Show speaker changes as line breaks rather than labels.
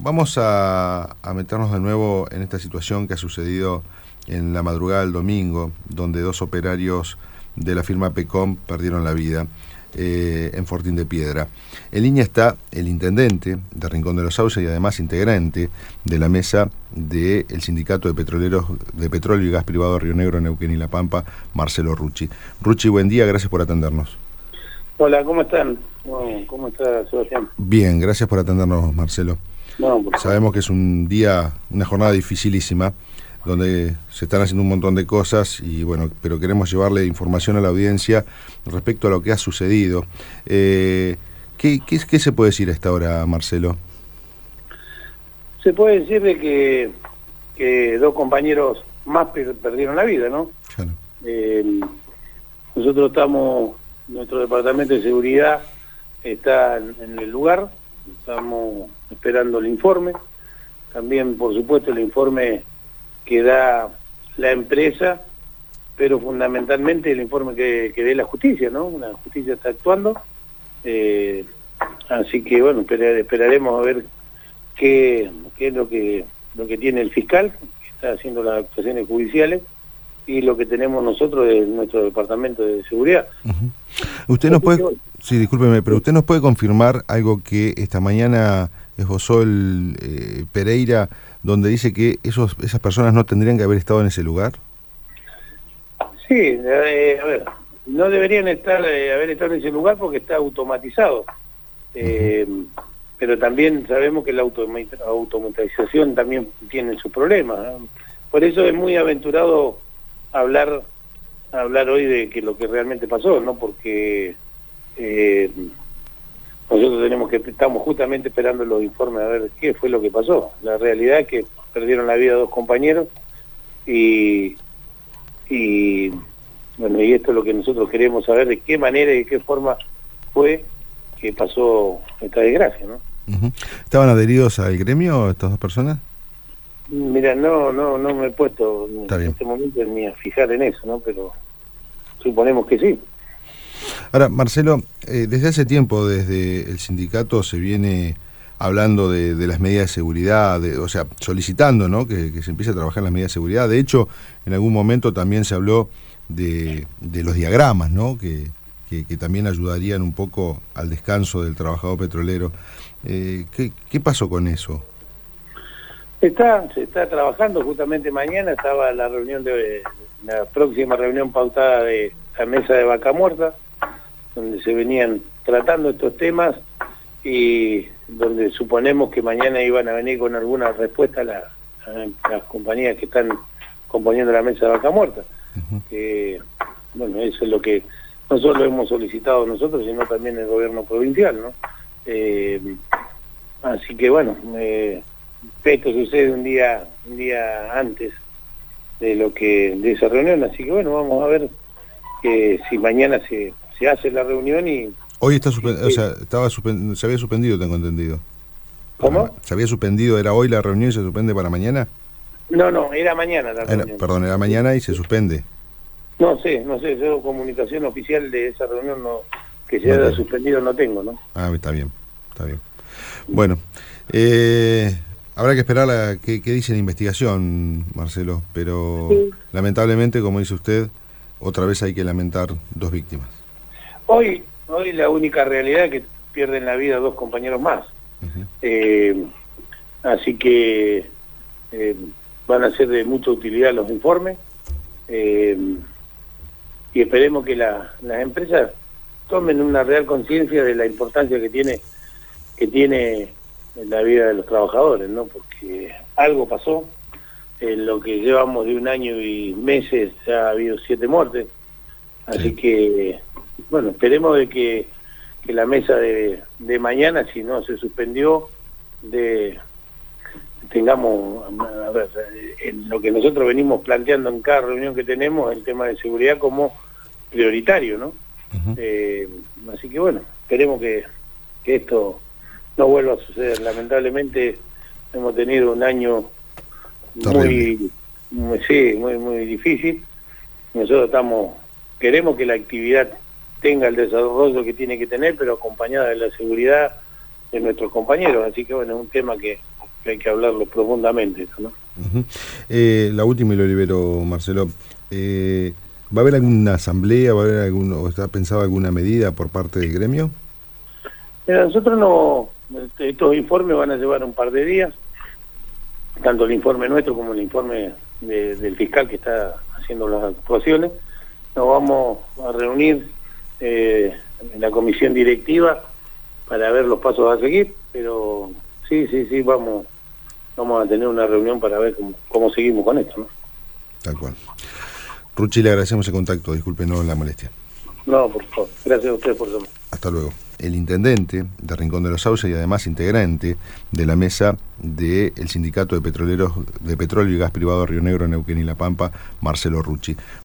vamos a meternos de nuevo en esta situación que ha sucedido en la madrugada del domingo, donde 2 operarios de la firma PECOM perdieron la vida en Fortín de Piedra. En línea está el intendente de Rincón de los Sauces y además integrante de la mesa del Sindicato de Petroleros de Petróleo y Gas Privado Río Negro, Neuquén y La Pampa, Marcelo Rucci. Rucci, buen día, gracias por atendernos.
Hola, ¿cómo están? ¿Cómo está Sebastián?
Bien, gracias por atendernos, Marcelo.
No,
Sabemos que es un día, una jornada dificilísima, donde se están haciendo un montón de cosas y bueno, pero queremos llevarle información a la audiencia respecto a lo que ha sucedido. ¿Qué se puede decir a esta hora, Marcelo?
Se puede decir de que 2 compañeros más perdieron la vida, ¿no?
Claro.
Nosotros nuestro departamento de seguridad está en el lugar, estamos esperando el informe, también por supuesto el informe que da la empresa, pero fundamentalmente el informe que dé la justicia, ¿no? La justicia está actuando, así que bueno, esperaremos a ver qué es lo que tiene el fiscal, que está haciendo las actuaciones judiciales, y lo que tenemos nosotros en nuestro departamento de seguridad.
Uh-huh. Usted nos puede, sí, discúlpeme, pero usted nos puede confirmar algo que esta mañana esbozó el Pereira, donde dice que esas personas no tendrían que haber estado en ese lugar.
Sí, a ver, no deberían haber estado en ese lugar porque está automatizado. Pero también sabemos que la automatización también tiene sus problemas, ¿no? Por eso es muy aventurado hablar hoy de que lo que realmente pasó, ¿no? Porque nosotros estamos justamente esperando los informes a ver qué fue lo que pasó. La realidad es que perdieron la vida 2 compañeros y bueno, y esto es lo que nosotros queremos saber, de qué manera y de qué forma fue que pasó esta desgracia, ¿no?
Uh-huh. ¿Estaban adheridos al gremio estas 2 personas?
Mira, no me he puesto en
bien.
este momento ni a fijar en eso, ¿no? Pero suponemos que sí.
Ahora, Marcelo, desde hace tiempo, desde el sindicato se viene hablando de las medidas de seguridad, o sea, solicitando, ¿no?, que se empiece a trabajar en las medidas de seguridad. De hecho, en algún momento también se habló de los diagramas, ¿no?, que también ayudarían un poco al descanso del trabajador petrolero. ¿Qué pasó con eso?
Se está trabajando, justamente mañana estaba la próxima reunión pautada de la mesa de Vaca Muerta, donde se venían tratando estos temas y donde suponemos que mañana iban a venir con alguna respuesta las compañías que están componiendo la mesa de Vaca Muerta.
Uh-huh.
Bueno, eso es lo que no solo hemos solicitado nosotros, sino también el gobierno provincial, ¿no? Así que bueno, esto sucede un día antes de esa reunión, así que bueno, vamos a ver si mañana se hace la reunión y...
Hoy está suspendido, o sea, se había suspendido, tengo entendido.
¿Cómo?
¿Se había suspendido, era hoy la reunión y se suspende para mañana?
No, era mañana la reunión.
Perdón, era mañana y se suspende.
No sé, yo comunicación oficial de esa reunión que se haya suspendido no tengo, ¿no?
Ah, está bien. Bueno, habrá que esperar a qué dice la investigación, Marcelo, pero sí, lamentablemente, como dice usted, otra vez hay que lamentar 2 víctimas.
Hoy la única realidad es que pierden la vida 2 compañeros más. Uh-huh. Así que van a ser de mucha utilidad los informes y esperemos que las empresas tomen una real conciencia de la importancia que tiene en la vida de los trabajadores, ¿no? Porque algo pasó, en lo que llevamos de 1 año y meses ya ha habido 7 muertes, así sí. Que, bueno, esperemos de que la mesa de mañana, si no se suspendió, tengamos, a ver, en lo que nosotros venimos planteando en cada reunión que tenemos, el tema de seguridad como prioritario, ¿no? Uh-huh. Así que bueno, esperemos que esto no vuelva a suceder. Lamentablemente hemos tenido un año muy difícil. Nosotros queremos que la actividad tenga el desarrollo que tiene que tener, pero acompañada de la seguridad de nuestros compañeros. Así que bueno, es un tema que que hay que hablarlo profundamente esto, ¿no?
La última y lo libero, Marcelo. ¿Va a haber alguna asamblea, va a haber o está pensada alguna medida por parte del gremio?
Mira, nosotros no, estos informes van a llevar un par de días, tanto el informe nuestro como el informe del fiscal que está haciendo las actuaciones. Nos vamos a reunir en la comisión directiva para ver los pasos a seguir, pero sí, vamos a tener una reunión para ver cómo seguimos con esto, ¿no?
Tal cual. Rucci, le agradecemos el contacto, discúlpenos la molestia.
No, por favor, gracias a ustedes por llamar.
Hasta luego. El intendente de Rincón de los Sauces y además integrante de la mesa del Sindicato de Petroleros de Petróleo y Gas Privado Río Negro, Neuquén y La Pampa, Marcelo Rucci.